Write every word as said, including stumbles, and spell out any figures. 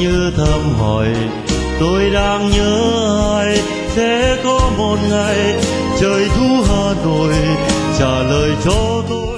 như thầm hỏi tôi đang nhớ ai. Sẽ có một ngày trời thu Hà Nội trả lời cho tôi.